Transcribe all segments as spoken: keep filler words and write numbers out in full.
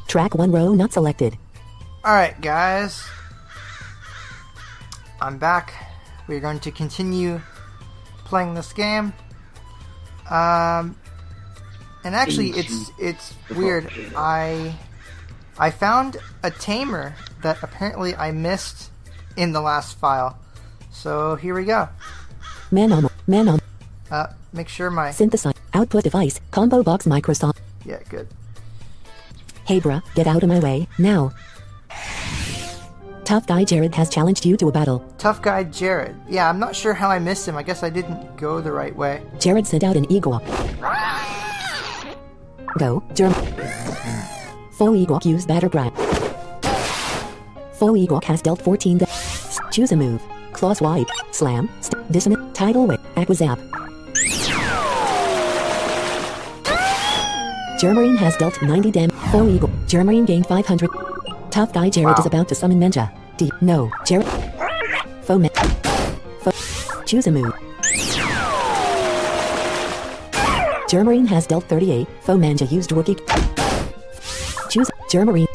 Track one row not selected. Alright, guys. I'm back. We're going to continue playing this game. Um, and actually, it's it's weird. I I found a tamer that apparently I missed in the last file. So here we go. Man on, man on. Uh, make sure my Synthesize output device combo box Microsoft. Yeah, good. Hey bruh, get out of my way now. Tough guy Jared has challenged you to a battle. Tough guy Jared. Yeah, I'm not sure how I missed him. I guess I didn't go the right way. Jared sent out an Ewok. Go, Germ. Faux Ewok use batter brand. Faux Ewok has dealt fourteen da- Choose a move. Claw swipe. Slam. St- dissonant. Tidal whip. Aquazap. Germarine has dealt ninety dam. Faux Eagle. Germarine gained five hundred. Tough guy Jared Wow. is about to summon Ninja. D. No. Jared. Faux man. Faux. Choose a move. Germarine has dealt thirty-eight. Faux Manja used rookie. Choose Germarine.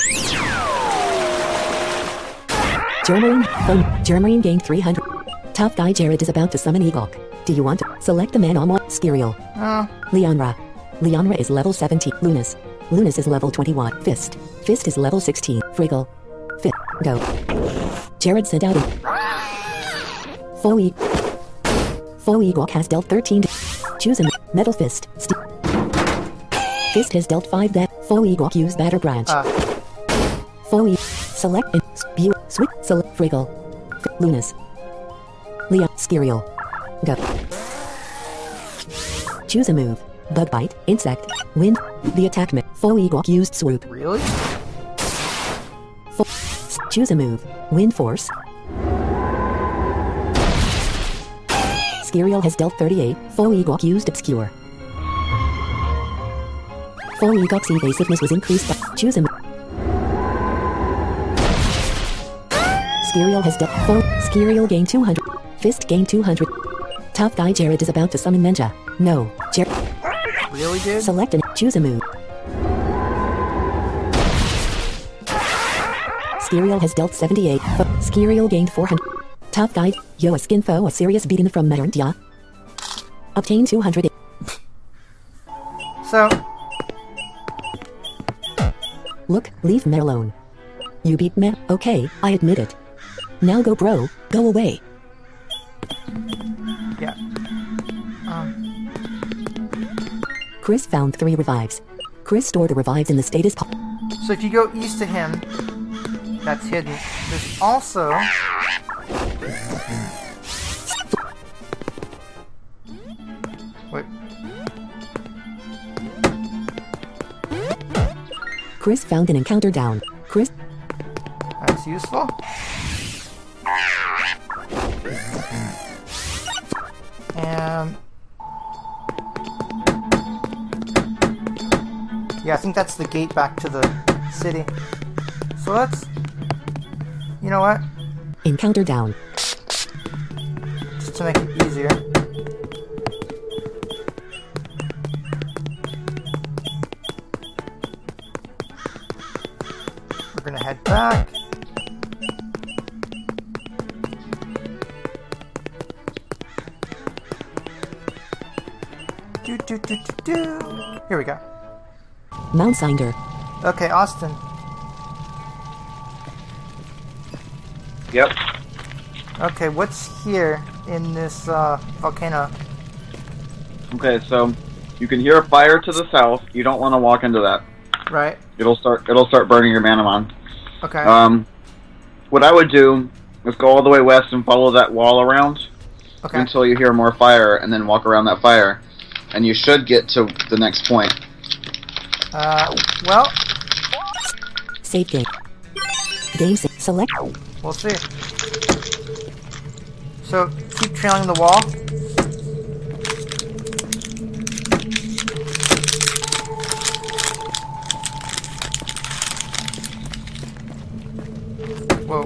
Germarine. Faux. Germarine gained three hundred. Tough guy Jared is about to summon Egok. Do you want to select the man on what? Skiriel. Oh, Leonra. Leonra is level seventeen. Lunas. Lunas is level twenty-one. Fist. Fist is level sixteen. Friggle. Fit. Go. Jared sent out a Faux E. Faux Ewok has dealt thirteen. Choose a Metal Fist. St- Fist has dealt five that. Faux Ewok use batter branch. uh, Faux E. Select and spew. Switch. Select. Friggle. F- Lunas. Leo. Skiriel. Go. Choose a move. Bug bite, insect, wind, the attackman. Faux Ewok used swoop. really? Fo- Choose a move. Wind force. Skiriel has dealt thirty-eight. Faux Ewok used obscure. Faux Ewok's evasiveness was increased by choose a move. Skiriel has dealt Faux. Skiriel gained two hundred. Fist gained two hundred. Tough guy Jared is about to summon Ninja. No, Jared. Really, dude? Select and choose a move. Skiriel has dealt seventy-eight. Fo- Skiriel gained four hundred. Tough guy, yo a skin foe a serious beating from Materntya. Obtain two hundred. So, Look, leave me alone. You beat me, okay, I admit it. Now go bro, go away. yeah. Um, Chris found three revives. Chris stored the revives in the status po- so if you go east to him, that's hidden. There's also... Wait. Chris found an encounter down. Chris, That's useful. And... yeah, I think that's the gate back to the city. So let's... You know what? encounter down. Just to make it easier. We're gonna head back. Do, do, do, do, do. Here we go. Mount Cinder. Okay, Austin. Yep. Okay, what's here in this uh, volcano? Okay, so you can hear a fire to the south. You don't want to walk into that. Right. It'll start. It'll start burning your Manamon. Okay. Um, what I would do is go all the way west and follow that wall around okay. until you hear more fire, and then walk around that fire, and you should get to the next point. Uh, well, Save game. Game save. Select. we'll see. So, keep trailing the wall. Whoa.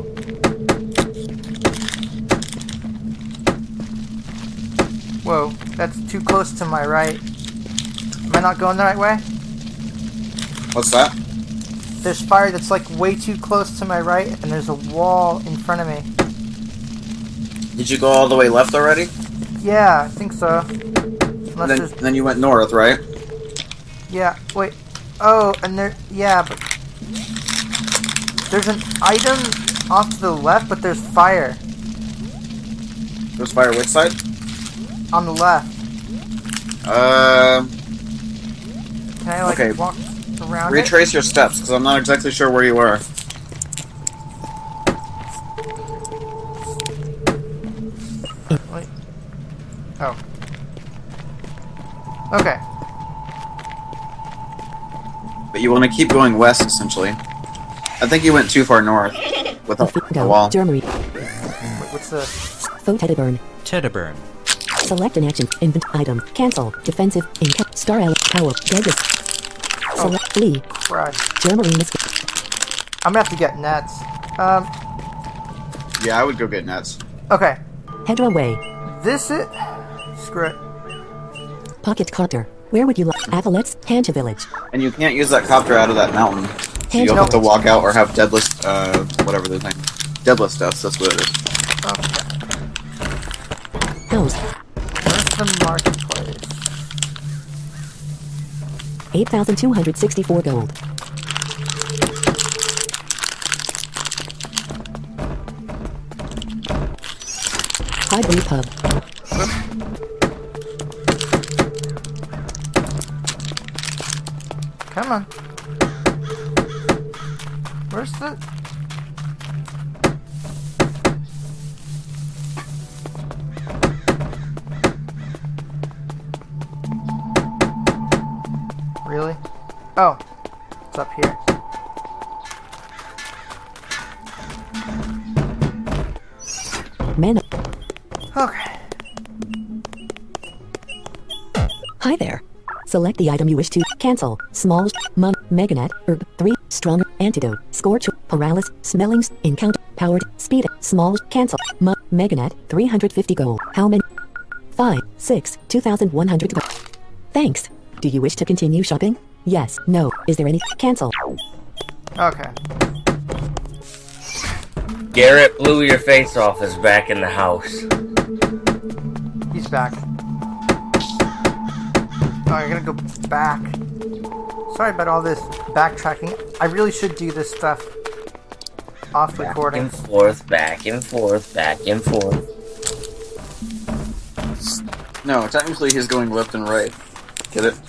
Whoa, that's too close to my right. Am I not going the right way? What's that? there's fire that's like way too close to my right, and there's a wall in front of me. Did you go all the way left already? Yeah, I think so. Unless And then, there's... then you went north, right? Yeah, wait. Oh, and there... Yeah, but... There's an item off to the left, but there's fire. There's fire which side? On the left. Um, Can I, like, Okay. walk around retrace your steps, because I'm not exactly sure where you are. it? Wait. Oh. Okay. But you want to keep going west, essentially. I think you went too far north with the, the Go. wall. Germany. Wait, what's this? Faux Teddyburn. Teddyburn. Select an action. Invent item. Cancel. Defensive. Incap. Star L. Power. Deadless. Select Lee. Right. Germarine is I'm gonna have to get nets. Um, Yeah, I would go get nets. okay. Hedra Way. This it? Screw it. Pocket Copter. Where would you like? Avalets. Hanta Village. And you can't use that copter out of that mountain. So you'll have to walk out or have deadless, uh, whatever the thing. Deadless deaths, that's what it is. Okay. House. Where's the marketplace? eight thousand two hundred sixty-four gold. Highbury Pub. Come on. Where's the... Really? Oh. It's up here. Men. Okay. Hi there. Select the item you wish to cancel. Small, mum, meganet, herb, three, stronger, antidote, scorch, paralysis, smellings, encounter, powered, speed, small, cancel, mum, meganet, three hundred fifty gold. How many? five, six, two thousand one hundred gold. Thanks. Do you wish to continue shopping? Yes, no. Is there any? Cancel. Okay. Garrett blew your face off is back in the house. He's back. Oh, I gotta go back. Sorry about all this backtracking. I really should do this stuff off Back recording. and forth, back and forth, back and forth. No, technically he's going left and right. Get it?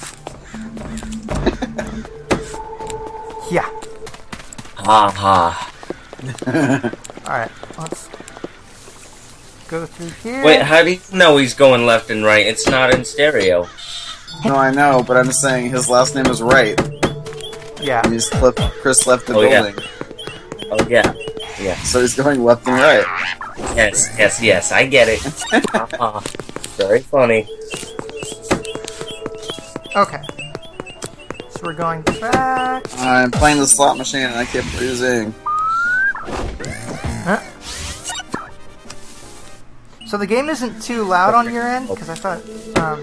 Yeah. Ha ha. Alright, let's go through here. Wait, how do you know he's going left and right? It's not in stereo. No, I know, but I'm saying his last name is Wright. Yeah. And he's left, Chris left the Oh, yeah. building. Oh yeah. Yeah. So he's going left and right. Yes, yes, yes, I get it. Ha ha. Very funny. Okay. So we're going back. I'm playing the slot machine and I keep losing. Huh? So the game isn't too loud on your end? Because I thought, um...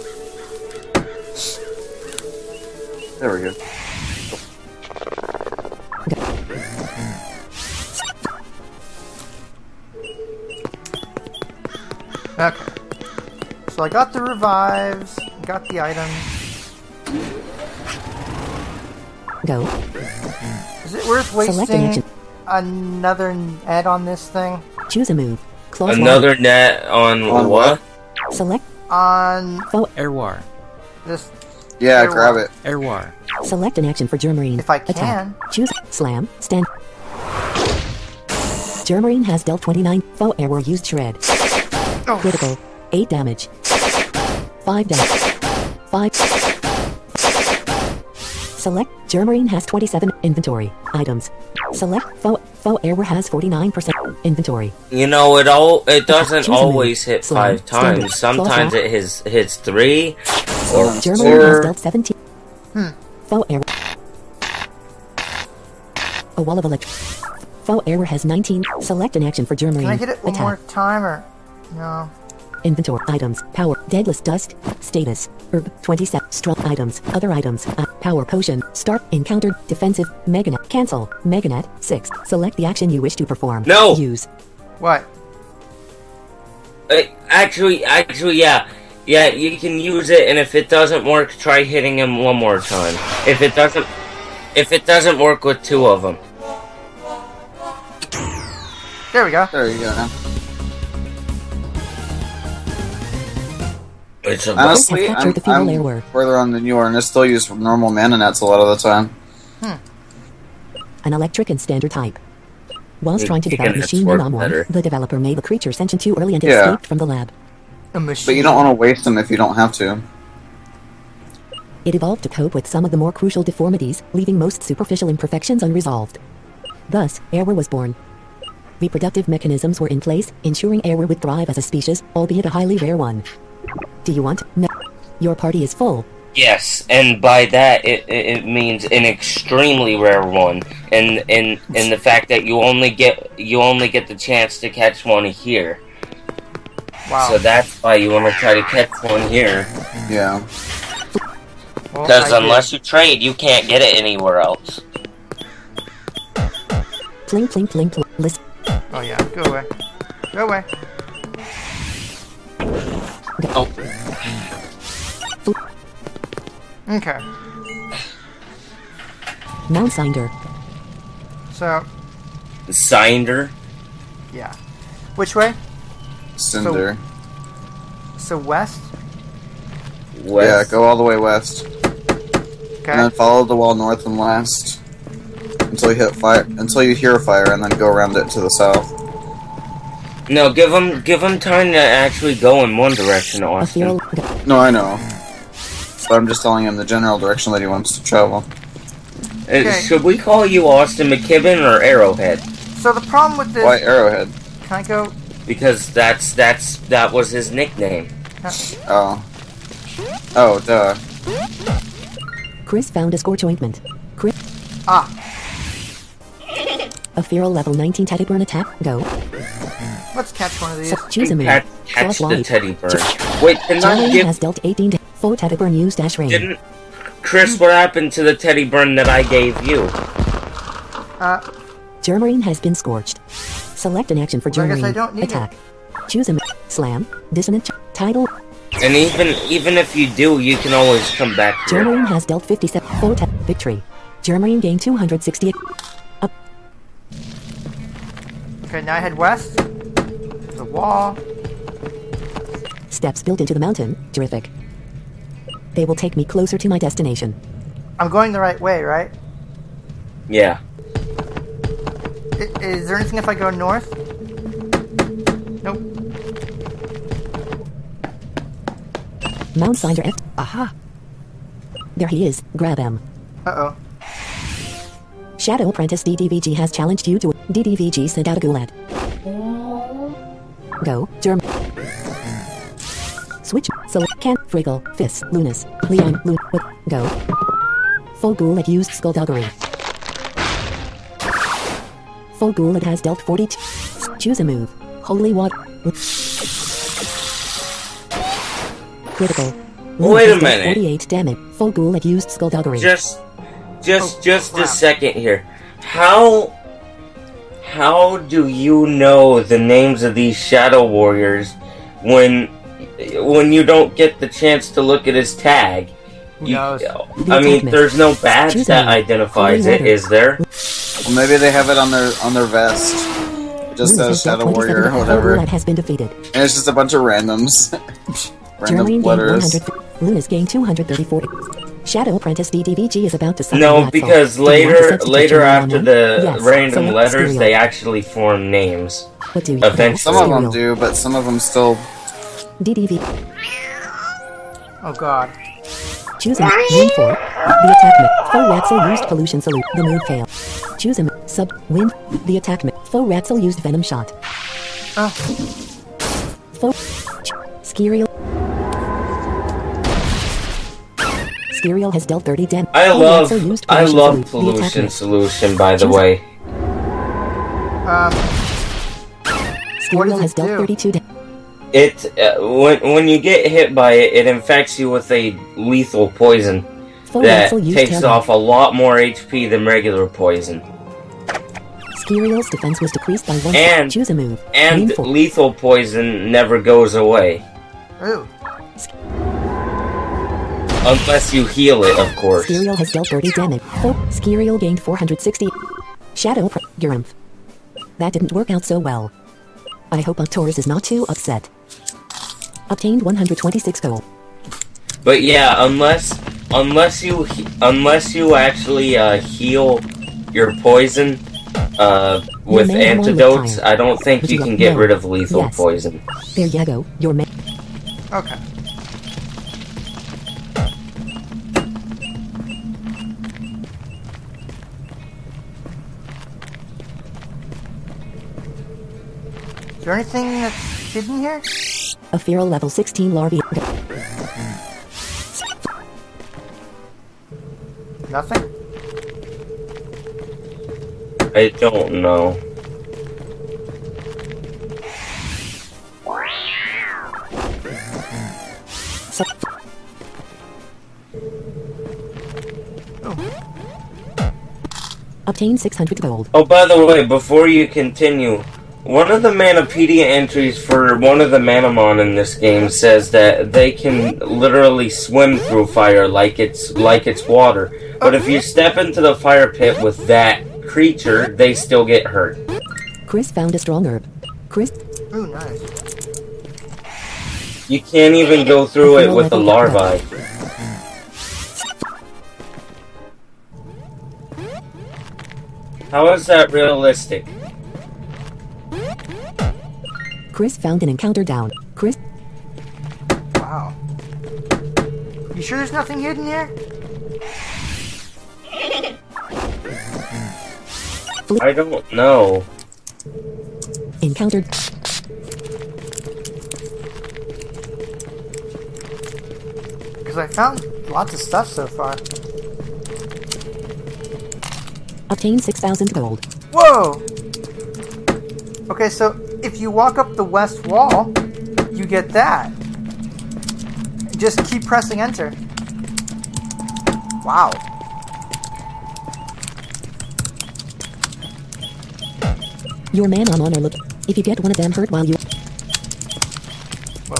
There we go. Okay. So I got the revives, got the items. Go. Is it worth Select an wasting action. another net on this thing? Choose a move. Close Another net on, On what? one. Select. On Airwar. this... Yeah, There grab wa- it. Airwar. Select an action for Germarine. If I Attack. can. Choose. Slam. Stand. Germarine has dealt twenty-nine. Foe error used shred. Oh. Critical. eight damage. five damage. five. Select. Germarine has twenty-seven. Inventory. Items. Select. Foe. Foe error has forty-nine percent. Inventory. You know, it all it doesn't Choose a move. always hit Slam. five Standard. times. Sometimes Close it hits, hits three or Germarine has four. dealt seventeen. Hmm. Foe error. A wall of electric. Foe error has nineteen. Select an action for Germarine. Can I get it one Attack. more time, or... No. Inventory. Items. Power. Deadless dust. Status. Herb. twenty-seven. Strong items. Other items. Uh, Power Potion. Start. Encountered. Defensive. Meganet. Cancel. Meganet. six. Select the action you wish to perform. No! Use. What? Uh, actually, actually, yeah. Yeah, you can use it, and if it doesn't work, try hitting him one more time. If it doesn't... If it doesn't work with two of them. There we go. There you go. Now. It's a Honestly, Have captured I'm, the feeble I'm airware. further on than you are, and I still use normal mana nets a lot of the time. An electric and standard type. Whilst Yeah, trying to chicken develop nets Machine work Nom better. one, the developer made the creature sentient too early and Yeah. escaped from the lab. A machine. But you don't want to waste them if you don't have to. It evolved to cope with some of the more crucial deformities, leaving most superficial imperfections unresolved. Thus, Airware was born. Reproductive mechanisms were in place, ensuring Airware would thrive as a species, albeit a highly rare one. Do you want? No. Your party is full. Yes, and by that it, it, it means an extremely rare one, and and and the fact that you only get you only get the chance to catch one here. Wow. So that's why you want to try to catch one here, Yeah. Well, because I did. unless you trade, you can't get it anywhere else. Pling pling pling pling. Listen. Oh yeah, go away. Go away. Oh, Okay. Mount Cinder. So, Cinder. yeah. Which way? Cinder. So west? West. Yeah, go all the way west. Okay. And then follow the wall north and west. Until you hit fire, until you hear a fire, and then go around it to the south. No, give him give him time to actually go in one direction, A Austin. feral. No, I know. But I'm just telling him the general direction that he wants to travel. Uh, Okay. Should we call you Austin McKibben or Arrowhead? So the problem with this... Why Arrowhead? Can I go... Because that's that's that was his nickname. Oh. Oh, duh. Chris found a scorch ointment. Chris. Ah. A feral level nineteen teddy burn attack. Go. Let's catch one of these. So, choose a move. Catch, catch the Frostlight. teddy bird. Wait, didn't I Charlie give... has dealt eighteen to four teddy burn use dash range. Didn't... Chris, what happened to the teddy burn that I gave you? Uh, Germarine has been scorched. Select an action for Well, I guess Germarine. I don't need it. Attack. Choose a move. Slam. Dissonant. ch- Tidal. And even even if you do, you can always come back here. Germarine has dealt fifty-seven. four te- Victory. Germarine gained two hundred sixty. Up. okay, now I head west. The wall. Steps built into the mountain. Terrific. They will take me closer to my destination. I'm going the right way, right? Yeah. I- is there anything if I go north? Nope. Mount Cinder F. Aha. There he is. Grab him. Uh-oh. Shadow Apprentice D D V G has challenged you to D D V G sent out a Gulad. Go, Germ. Switch. Select Can. Friggle. Fist. Lunas. Leon. Lun. What? Go. Full Gulad used Skullduggery. Full Gulad has dealt forty. Choose a move. Holy Water. Critical. Lunas Wait a has dealt minute. forty-eight damage. Full Gulad used Skullduggery. Just just Oh, just crap. a second here. How how do you know the names of these shadow warriors when when you don't get the chance to look at his tag? Who You- knows? I mean, there's no badge Choose that a- identifies Holy it, water. is there? Well, maybe they have it on their on their vest. Just Lunas as has dealt Shadow Warrior or twenty-seven. whatever. Full And Gulad has been defeated. it's just a bunch of randoms. Random Germaine gained letters. one hundred. Lunas gained two hundred thirty-four. Shadow Apprentice D D V G is about to summon No, Ratfall. because Do you want to later substitute later Germaine after on the them? Yes. random Select letters, Stereo. they actually form names. What do you Eventually. Some of them Stereo. do, but some of them still. D D V. Oh god. Choose a win for the attack mix. Foe Ratzel used pollution salute. The move fail. Choose a mi- sub win the attack mix. Foe Ratzel used venom shot. Oh. Foe Skiriel. Skiriel has dealt thirty damage. I Foe love Ratzel used I pollution love salute. The attack pollution mix. solution, by the Choose- way. Um, What does Skiriel it has dealt do? thirty-two damage. It uh, when when you get hit by it, it infects you with a lethal poison. Full that Axel used takes tail off a lot more H P than regular poison. Skiriel's defense was decreased by one. And- Choose a move. And Main for- lethal poison never goes away. Ooh. Unless you heal it, of course. Skiriel has dealt thirty damage. Oh, Skiriel gained four hundred sixty. Shadow Pr- Gyrumph. That didn't work out so well. I hope Octorus is not too upset. Obtained one hundred twenty-six gold. But yeah, unless unless you he- unless you actually uh, heal your poison uh, with may have one with antidotes, fire. I don't think Would you you can like- get no. rid of lethal Yes. poison. There you go. Your man. Okay. Is there anything that's hidden here? A feral level sixteen larvae. Nothing? I don't know. So- Obtain six hundred gold. Oh, by the way, before you continue, one of the Manapedia entries for one of the Manamon in this game says that they can literally swim through fire like it's like it's water. But if you step into the fire pit with that creature, they still get hurt. Chris found a strong herb. Chris, Ooh, nice. You can't even go through it with the larvae. How is that realistic? Chris found an encounter down. Chris, Wow. You sure there's nothing hidden here? I don't know. encountered. Because I found lots of stuff so far. Obtain six thousand gold. Whoa! Okay, so if you walk up the west wall, you get that. Just keep pressing enter. Wow. Your man on honor look. If you get one of them hurt while you. Whoa.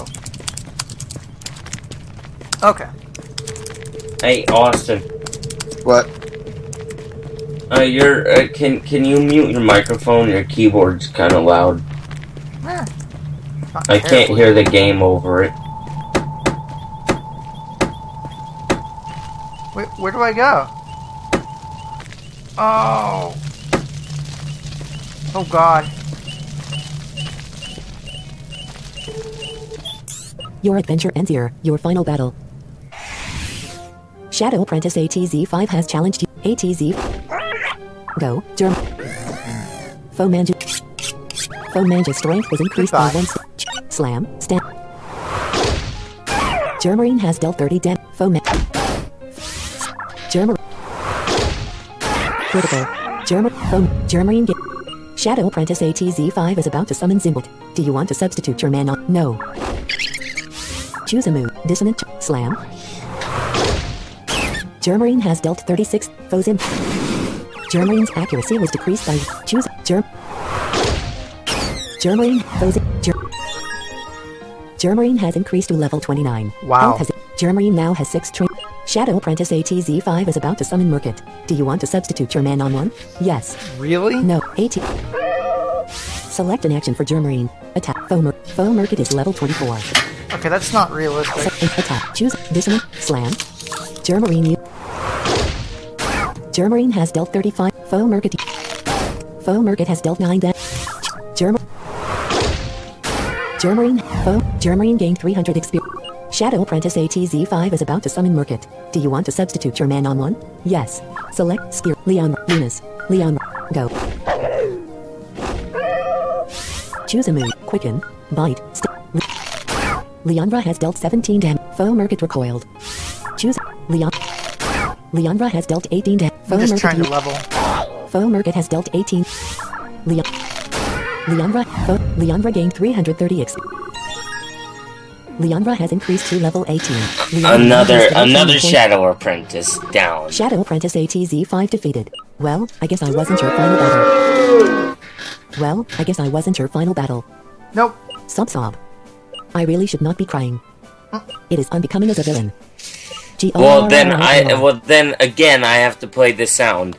Okay. Hey, Austin. What? Uh, you're, uh, can, can you mute your microphone? Your keyboard's kind of loud. Eh, not I can't terribly. hear the game over it. Wait, where do I go? Oh. Oh god. Your adventure ends here. Your final battle. Shadow Apprentice A T Z five has challenged you. A T Z. Go, Germ. Foeman's Foeman's strength was increased by Goodbye. one. S- Slam. Stamp. Germarine has dealt thirty damage. Foeman. Germar. Critical. Germar. Foam. Germarine. Ga- Shadow Apprentice A T Z five is about to summon Zimbot. Do you want to substitute your man on? No. Choose a move. Dissonant. Slam. Germarine has dealt thirty-six. Foes in. Germarine's accuracy was decreased by. Choose. Germ. Germarine. Foes in. Ger- Germarine has increased to level twenty-nine. Wow. Elf has- Germarine now has six train. Shadow Apprentice A T Z five is about to summon Murkit. Do you want to substitute your man on one? Yes. Really? No. AT. Select an action for Germarine. Attack. Foe, Mur- Foe Murkit is level twenty-four. Okay, that's not realistic. Se- attack. Choose. Dissonant. Slam. Germarine. You. Germarine has dealt thirty-five. Foe Murkit. Foe Murkit has dealt nine damage. Germ. Germarine. Foe. Germarine gained three hundred experience. Shadow Apprentice A T Z five is about to summon Murkit. Do you want to substitute your man on one? Yes. Select Skier. Leon. Lunas. Leon. Go. Choose a move. Quicken. Bite. St- Le- Leonra has dealt seventeen damage. Foe Murkit recoiled. Choose. Leon. Leonra has dealt eighteen damage. I'm just trying to level. Foe Murkit has dealt eighteen. Leon. Leonra. Foe. Leonra gained three hundred thirty X P. Leonra has increased to level eighteen. Leonra Another has level another twenty-four. Shadow Apprentice down. Shadow Apprentice A T Z five defeated. Well, I guess I wasn't your final battle. Well, I guess I wasn't your final battle. Nope. Sob sob. I really should not be crying. It is unbecoming as a villain. G O R Well R then R I R R. well then again I have to play this sound.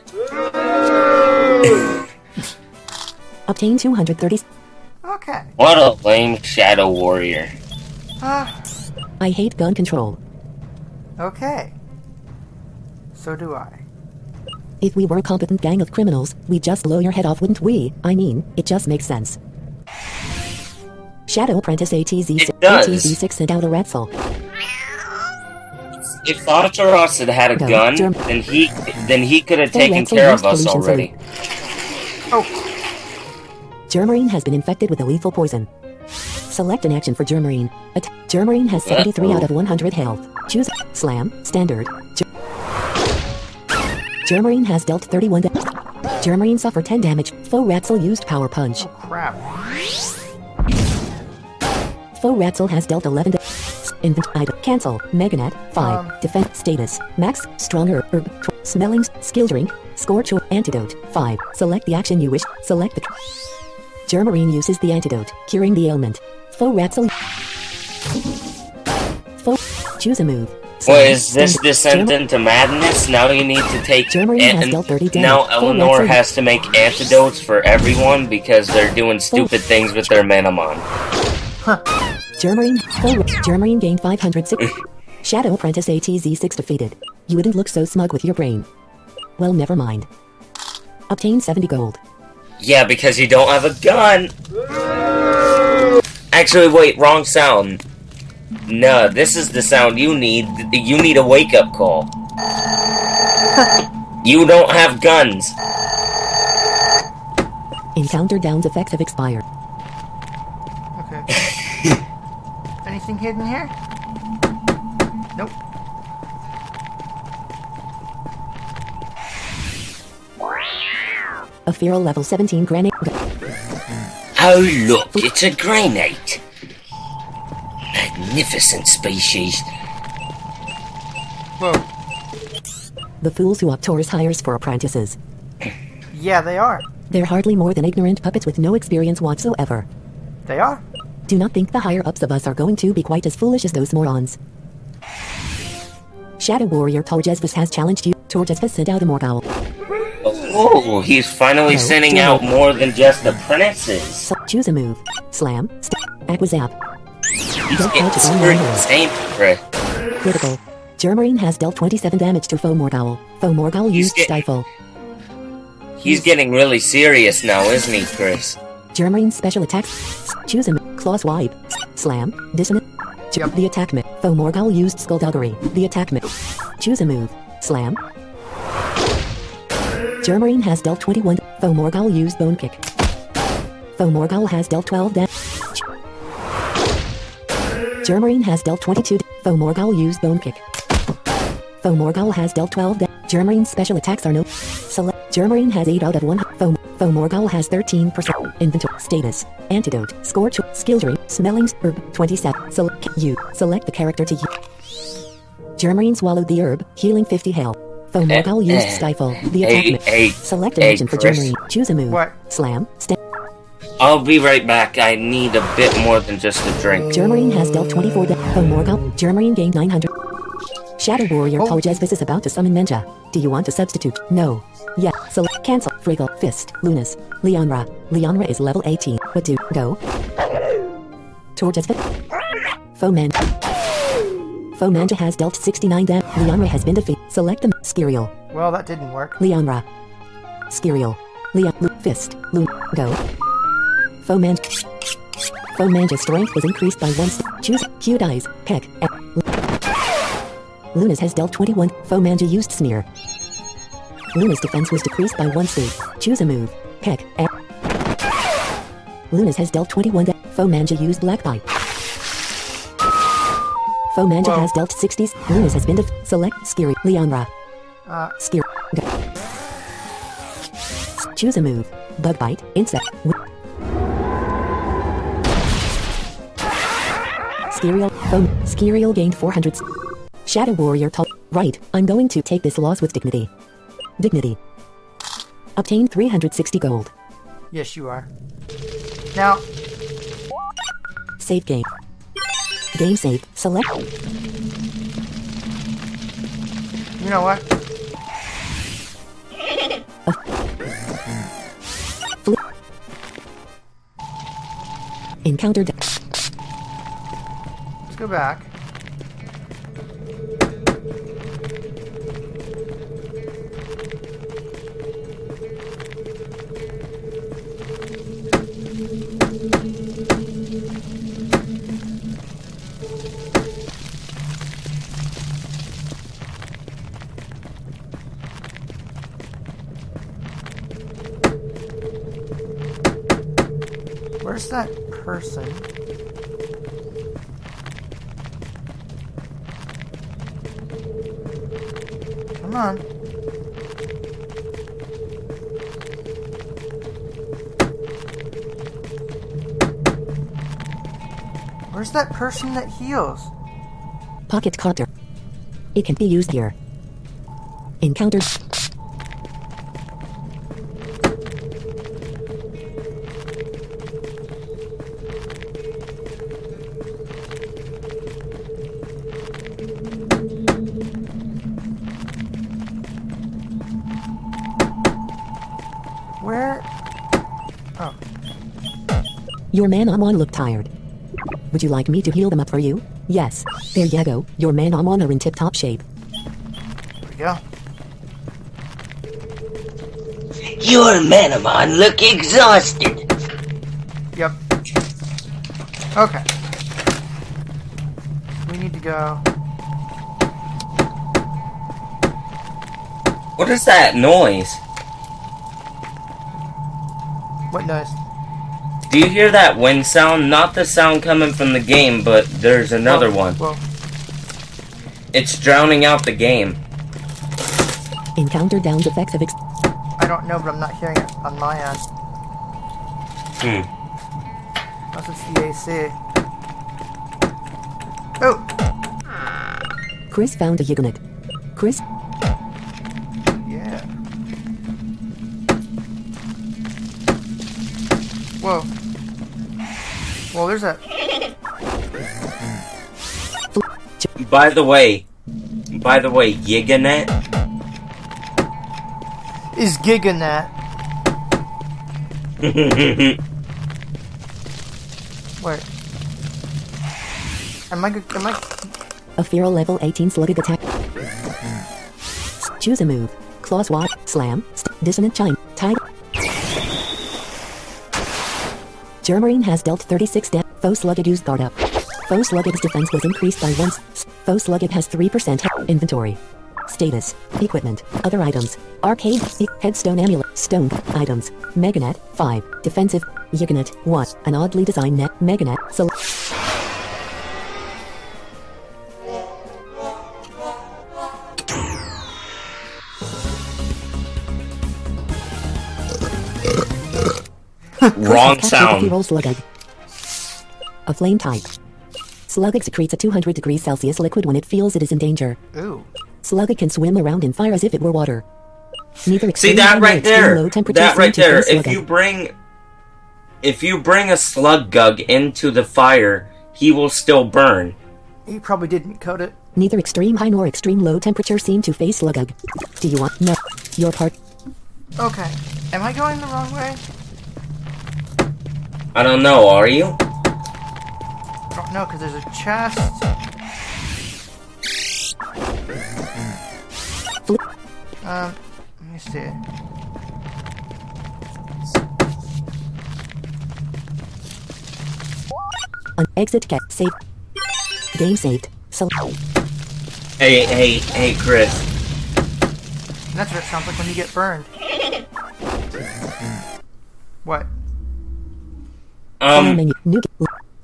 Obtain two hundred thirty. Okay. What a lame Shadow Warrior. Uh, I hate gun control. okay. So do I. If we were a competent gang of criminals, we'd just blow your head off, wouldn't we? I mean, it just makes sense. Shadow Apprentice A T Z It does. A T Z six sent out a Ratzel. If Arturos had had a Go, gun, Germ- then he then he could have Full taken Ratzel care of used us pollution already. Oh, Germarine has been infected with a lethal poison. Select an action for Germarine. At- Germarine has seventy-three Uh-oh. out of one hundred health. Choose Slam, Standard. Ger- Germarine has dealt thirty-one damage. Germarine suffered ten damage. Faux Ratzel used Power Punch. oh crap. Faux Ratzel has dealt eleven damage. Invent item. Cancel. Meganet. five. Um. Defense status. Max. Stronger. Herb. Tw- smelling. Skill drink. Scorch or antidote. five. Select the action you wish. Select the. Germarine uses the antidote, curing the ailment. Faux Ratzel. Faux. Choose a move. Well, is this Stand- descent Germ- into madness? Now you need to take. Germany an- has dealt thirty damage. now Full Eleanor Ratzel- has to make antidotes for everyone because they're doing stupid things with their Manamon. Germarine. Full. Germarine gained five hundred six. Shadow Apprentice A T Z six defeated. You wouldn't look so smug with your brain. Well, never mind. Obtain seventy gold. Yeah, because you don't have a gun. Actually, wait, wrong sound. No, this is the sound you need. You need a wake-up call. You don't have guns. Encounter Downs effects have expired. Okay. Anything hidden here? Nope. A feral level seventeen granite. Oh, look, it's a granite. Magnificent species. Whoa. The fools who Optoris hires for apprentices. Yeah, they are. They're hardly more than ignorant puppets with no experience whatsoever. They are. Do not think the higher-ups of us are going to be quite as foolish as those morons. Shadow Warrior Torjesvis has challenged you. Torjesvis sent out a Morgal. Oh, he's finally No, sending no. out more than just apprentices. So choose a move. Slam. St- Aquazap. He's Don't getting touch his own screwed warrior. dangerous. Critical. Germarine has dealt twenty-seven damage to Faux Morgal. Faux Morgal He's used get- Stifle. He's getting really serious now, isn't he, Chris? Germarine's special attacks. Choose a move. Claw Swipe. Slam. Dissonant. Ch- Yep. The attack move. Faux Morgal used Skullduggery. The attack move. Choose a move. Slam. Germarine has dealt twenty-one. Faux Morgal used Bone Kick. Faux Morgal has dealt twelve damage. Germarine has dealt twenty-two. Faux Morgal used Bone Kick. Faux Morgal has dealt twelve damage. Germarine's special attacks are no. Select. Germarine has eight out of one. Faux, Faux Morgal has thirteen percent. Inventory. Status. Antidote. Scorch. Skill drink. Smellings. Herb. twenty-seven. Select. You. Select the character to use. Germarine swallowed the herb, healing fifty health. Faux Morgal used eh. Stifle. The Hey, attack. hey, Select an hey, action for Chris. Germarine. Choose a move. What? Slam. Stand. I'll be right back. I need a bit more than just a drink. Germarine has dealt twenty-four damage. Faux Morgal. Germarine gained nine hundred. Shadow Warrior Oh. Torjesvis is about to summon Menja. Do you want to substitute? No. Yeah. Select. Cancel. Friggle. Fist. Lunas. Leonra. Leonra is level eighteen. What do? Go. Torjesvis. Faux Manja. Faux Manja has dealt sixty-nine damage. Leonra has been defeated. Select the Skiriel. Well, that didn't work. Leonra. Skiriel. Leon. Lu- Fist. Lun. Go. Faux Manja. Faux Manja's strength was increased by one. St- choose. Cute eyes. Peck. E- Lunas has dealt twenty-one. Faux Manja used Smear. Luna's defense was decreased by one C. Choose a move. Peck. E- Lunas has dealt twenty-one. Da- Faux Manja used Black Pipe. Faux Manja Whoa. has dealt sixty. Lunas has been def- Select. Skiri. Leonra. Uh, Skir. Go. Choose a move. Bug Bite. Insect. Wi- Skiriel. Phone. Skiriel gained four hundred. Shadow Warrior top. Right. I'm going to take this loss with dignity. Dignity. Obtain three hundred sixty gold. Yes, you are. Now. Save game. Game saved. Select. You know what? Uh, flip. Encounter. Let's go back. Where's that person? Come on. Where's that person that heals? Pocket Copter. It can be used here. Encountered. Where? Oh. Your Manamon look tired. Would you like me to heal them up for you? Yes. There you go. Your Manamon are in tip-top shape. There we go. Your Manamon look exhausted. Yep. Okay. We need to go. What is that noise? What noise? Do you hear that wind sound? Not the sound coming from the game, but there's another Whoa, one. Whoa. It's drowning out the game. Encounter downs effects of ex- I don't know, but I'm not hearing it on my end. Hmm. Unless it's the A C. Oh! Chris found a Yigonet. Chris, Yeah. Whoa. Well, there's that. By the way, by the way, Yiganet? Is Giganet. Wait. Am I good? Am I? a feral level eighteen sluggish attack. Choose a move. Claw swat, slam, st- dissonant chime, tide. Germarine has dealt thirty-six damage. Foe Sluggid used guard up. Foe Sluggid's defense was increased by once. Foe Sluggid has three percent inventory. Status. Equipment. Other items. Arcade. E- headstone amulet. Stone. Items. Meganet. five. Defensive. Yiganet. one. An oddly designed net. Meganet. So. Wrong sound. Roll Sluggig. A flame type. Sluggig secretes a two hundred degrees Celsius liquid when it feels it is in danger. Ooh. Sluggig can swim around in fire as if it were water. Neither See extreme that high nor right extreme there? low temperatures That seem right to there. freeze If Sluggig. you bring, if you bring a Sluggug into the fire, he will still burn. He probably didn't code it. Neither extreme high nor extreme low temperature seem to phase Sluggig. Do you want? No. Your part. Okay. Am I going the wrong way? I don't know. Are you? I don't know, because there's a chest. Flip. Um, let me see. An exit get save. Game saved. So. Hey, hey, hey, Chris. And that's what it sounds like when you get burned. What? File Um, menu. New. G-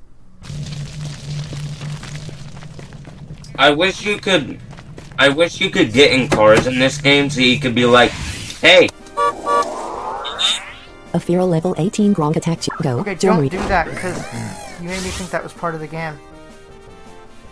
I wish you could. I wish you could get in cars in this game so you could be like, hey. A feral level eighteen Gronk attack. Ch- go. Okay, Germany. don't do that, because you made me think that was part of the game.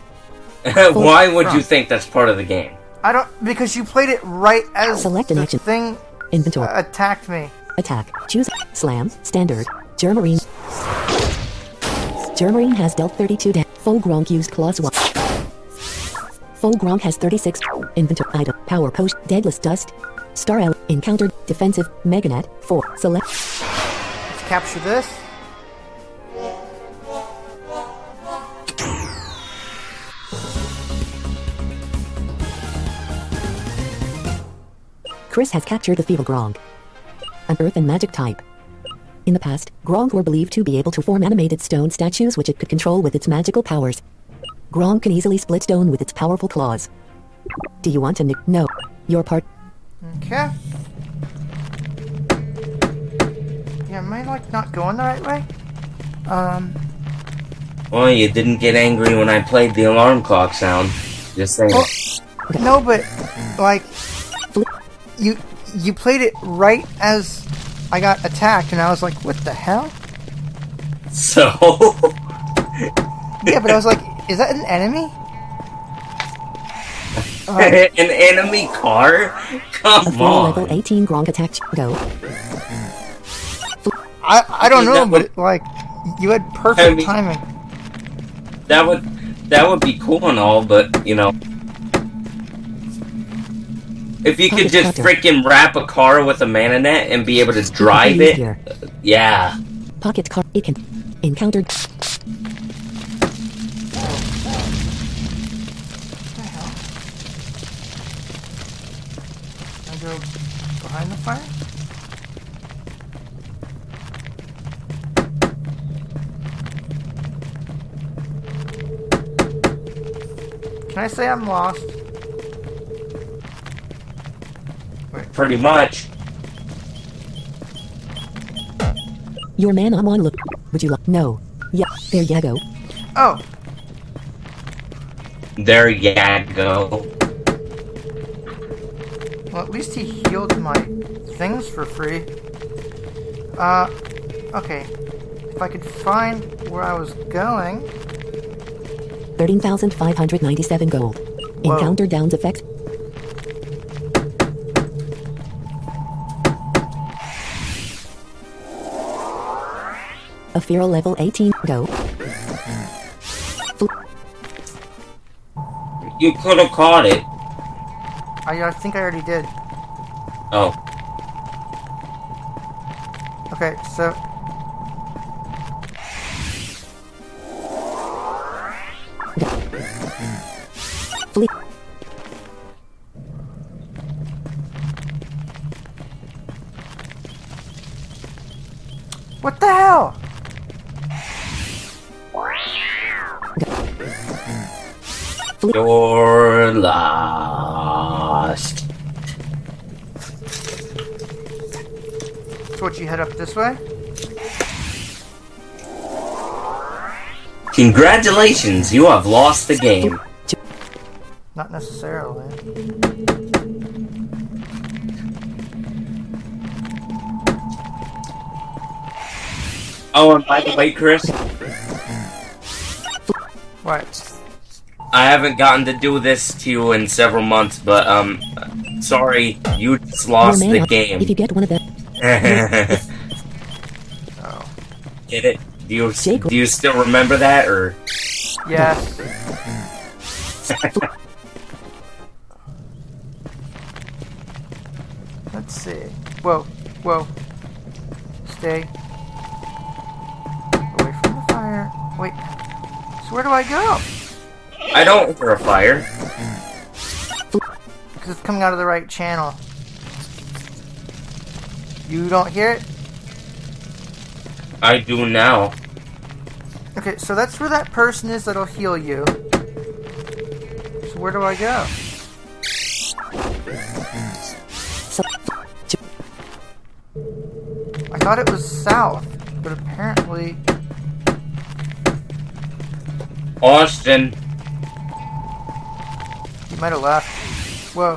Why would you think that's part of the game? I don't because you played it right as Select an the action. thing Inventory. uh, attacked me. Attack. Choose. Slam. Standard. Germarine. Germarine has dealt thirty-two damage. Fogronk used claws one. Fogronk has thirty-six. Inventory. Item. Power potion. Deadless dust. Star L. Encountered. Defensive. Meganet. four. Select. Let's capture this. Chris has captured the Feeble Gronk. An earth and magic type. In the past, Gronk were believed to be able to form animated stone statues which it could control with its magical powers. Gronk can easily split stone with its powerful claws. Do you want to nick? No. Your part. Okay. Yeah, am I like not going the right way? Um. Well, you didn't get angry when I played the alarm clock sound. Just saying. Well, no, but like you you played it right as I got attacked, and I was like, "What the hell?" So. Yeah, but I was like, "Is that an enemy?" Uh, An enemy car? A Come full on. level eighteen Gronk attack. Go. I I don't know, That would- but like you had perfect I mean- timing. That would that would be cool and all, but you know, if you could just freaking wrap a car with a mana net and be able to drive it, Here. yeah. Pocket car. It can. Encountered. What the hell? I go behind the fire. Can I say I'm lost? Pretty much. Your man on one look. Would you like? No. Yeah. There you go. Oh, There you go. well, at least he healed my things for free. Uh, okay. If I could find where I was going. Thirteen thousand five hundred ninety-seven gold. Whoa. Encounter downs effect. A feral level eighteen. Go. Fl- You could have caught it. I, I think I already did. Oh. Okay, so. Fle- What the hell? You're lost. So what, you head up this way? Congratulations, you have lost the game. Not necessarily. Oh, and by the way, Chris, What? I haven't gotten to do this to you in several months, but, um, sorry, you just lost Your man the up. game. If you get one of them. Oh. Get it? Do you, Jake- do you still remember that, or? Yes. Let's see. Whoa, whoa. Stay away from the fire. Wait. So where do I go? I don't hear a fire. Because it's coming out of the right channel. You don't hear it? I do now. Okay, so that's where that person is that'll heal you. So where do I go? So, I thought it was south, but apparently... Austin. He might have left. Whoa.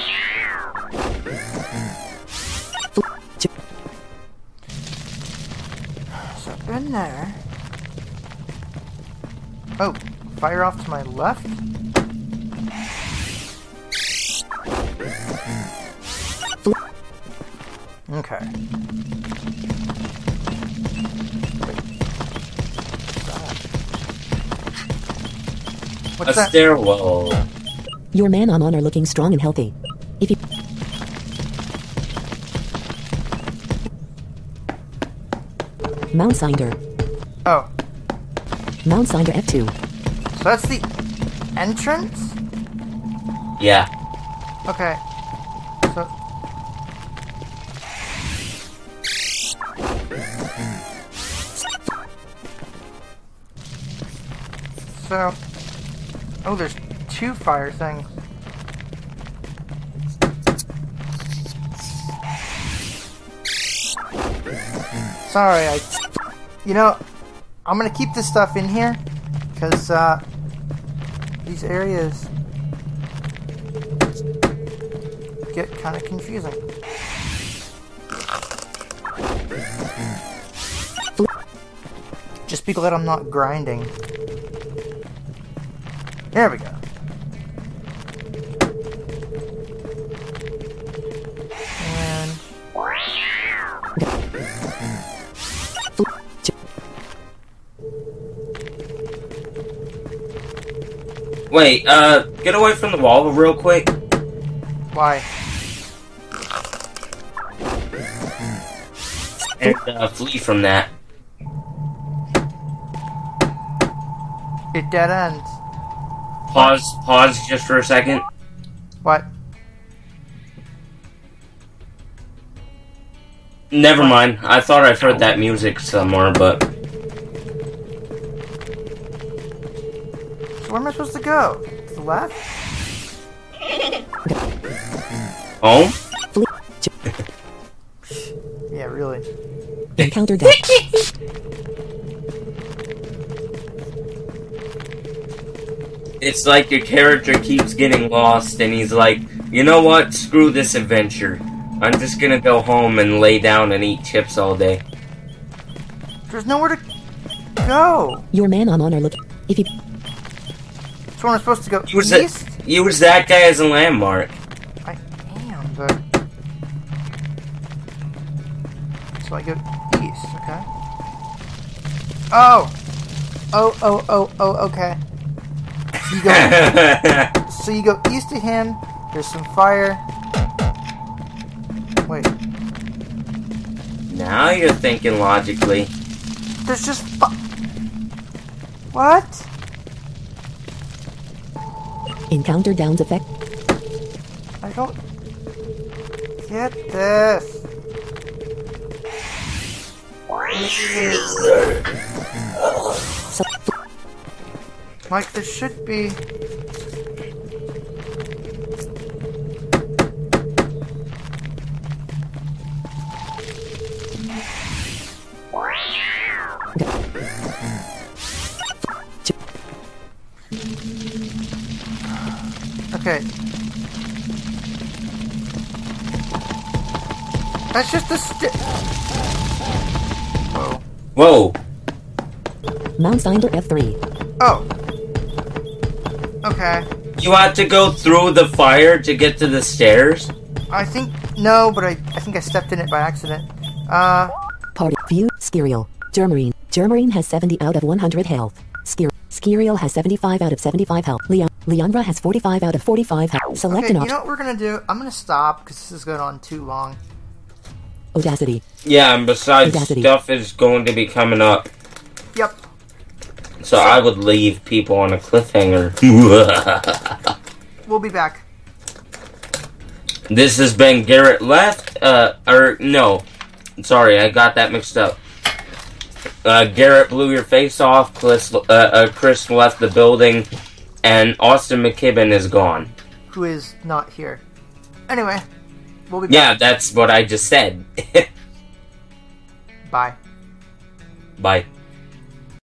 So in there. Oh, fire off to my left? Okay. What's A that? stairwell. Your man on are looking strong and healthy. If you Mount Cinder. Oh, Mount Cinder F two. so that's the entrance? Yeah. Okay. So. So. Oh, there's two fire things. Sorry, I. You know, I'm gonna keep this stuff in here, because, uh. these areas get kind of confusing. Just be glad I'm not grinding. There we go. And Wait, uh, get away from the wall real quick. why? And, uh, flee from that. It dead ends. Pause, pause just for a second. What? Never mind. I thought I've heard that music somewhere, but... So where am I supposed to go? To the left? Home? Yeah, really. Encounter death. It's like your character keeps getting lost, and he's like, you know what? Screw this adventure. I'm just gonna go home and lay down and eat chips all day. There's nowhere to go. Your man on are looking. If you So where am I supposed to go? Use East? that, use that guy as a landmark. I am, but... So I go east, okay? Oh! Oh, oh, oh, oh, okay. You go... so you go east of him, there's some fire. Wait, Now you're thinking logically. there's just fi- What? encounter downs effect. I don't get this. So, Like, there should be... Okay. That's just a sti- Whoa. Whoa. Mount Cinder F three. Oh. Okay. You had to go through the fire to get to the stairs? I think... No, but I, I think I stepped in it by accident. Uh... Party. View. Skiriel. Germarine. Germarine has seventy out of one hundred health. Skir. Skiriel has seventy-five out of seventy-five health. Leon. Leandra has forty-five out of forty-five health. Select Okay, an you option. know what we're gonna do? I'm gonna stop, because this is going on too long. Audacity. Yeah, and besides, Audacity. stuff is going to be coming up. Yep. So I would leave people on a cliffhanger. We'll be back. This has been Garrett Left, uh, or, no. Sorry, I got that mixed up. Uh, Garrett blew your face off, Chris, uh, uh, Chris left the building, and Austin McKibben is gone. Who is not here. Anyway, we'll be back. Yeah, that's what I just said. Bye. Bye.